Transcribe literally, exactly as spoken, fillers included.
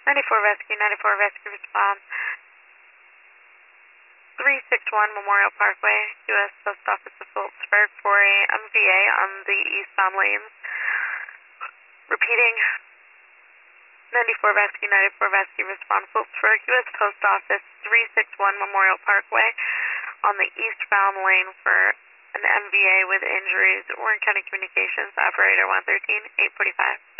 ninety-four Rescue, ninety-four Rescue response. three six one Memorial Parkway, U S Post Office of Phillipsburg for a M V A on the eastbound lanes. Repeating, ninety-four Rescue, ninety-four Rescue respond Phillipsburg, U S Post Office, three six one Memorial Parkway on the eastbound lane for an M V A with injuries. Warren County Communications, Operator one thirteen, eight forty-five.